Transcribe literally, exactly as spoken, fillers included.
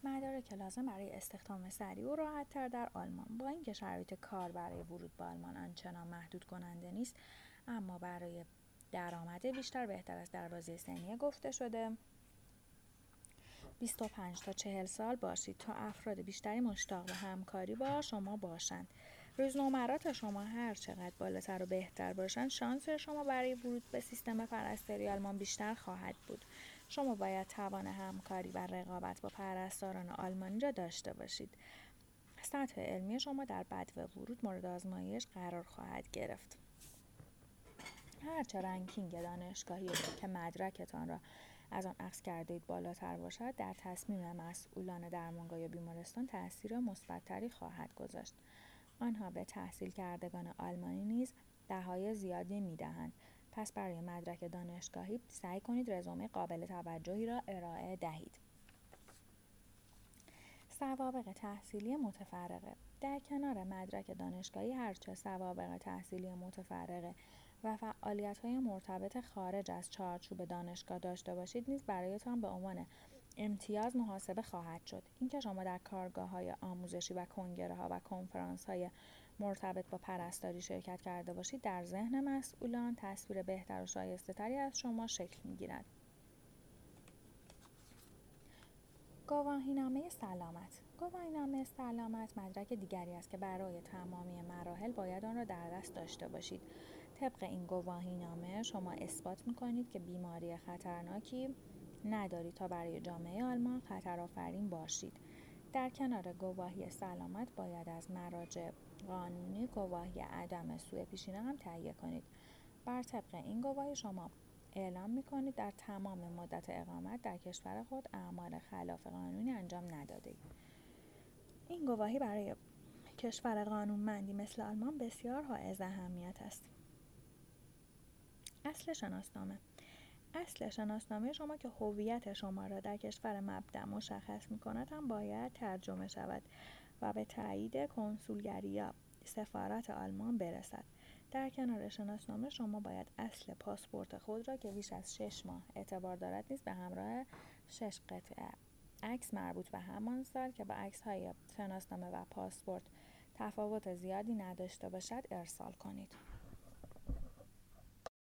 مدارک لازم برای استخدام سریع و راحت‌تر در آلمان. با اینکه شرایط کار برای ورود به آلمان آنچنان محدود کننده نیست، اما برای درآمد بیشتر بهتر است در بازی سنی گفته شده بیست و پنج تا چهل سال باشید تا افراد بیشتری مشتاق به همکاری با شما باشند. روزنمرات شما هر چقدر بالاتر و بهتر باشند، شانس شما برای ورود به سیستم پرستاری آلمان بیشتر خواهد بود. شما باید توان همکاری و رقابت با پرستاران آلمانی را داشته باشید. سطح علمی شما در بدو ورود مورد آزمایش قرار خواهد گرفت. هرچه رنکینگ دانشگاهی که مدرکتان را از آن اخذ کرده اید بالاتر باشد، در تصمیم مسئولان درمانگاه یا بیمارستان تأثیر مثبت‌تری خواهد گذاشت. آنها به تحصیل کردگان آلمانی نیز بهای زیادی می‌دهند. پس برای مدرک دانشگاهی سعی کنید رزومه قابل توجهی را ارائه دهید. سوابق تحصیلی متفرقه. در کنار مدرک دانشگاهی، هرچه سوابق تحصیلی متفرقه و فعالیت‌های مرتبط خارج از چارچوب دانشگاه داشته باشید نیز برایتان به عنوان امتیاز محاسبه خواهد شد. اینکه شما در کارگاه‌های آموزشی و کنگره‌ها و کنفرانس‌های مرتبط با پرستاری شرکت کرده باشید، در ذهن مسئولان تصویر بهتر و شایسته‌تری از شما شکل می‌گیرد. گواهینامه سلامت. گواهینامه سلامت مدرک دیگری است که برای تمامی مراحل باید آن را در دست داشته باشید. طبق این گواهینامه شما اثبات می‌کنید که بیماری خطرناکی ندارید تا برای جامعه آلمان خطرآفرین باشید. در کنار گواهی سلامت باید از مراجع قانونی گواهی عدم سوء پیشینه هم تهیه کنید. بر طبق این گواهی شما اعلام می‌کنید در تمام مدت اقامت در کشور خود اعمال خلاف قانونی انجام نداده‌اید. این گواهی برای کشور قانونمندی مثل آلمان بسیار حائز اهمیت است. اصل شناسنامه. اصل شناسنامه شما که هویت شما را در کشور مبدأ مشخص می‌کند هم باید ترجمه شود و به تایید کنسولگری یا سفارت آلمان برسد. در کنار شناسنامه شما باید اصل پاسپورت خود را که بیش از شش ماه اعتبار دارد نیز به همراه شش قطعه عکس مربوط به همان سال که با عکس‌های شناسنامه و پاسپورت تفاوت زیادی نداشته باشد ارسال کنید.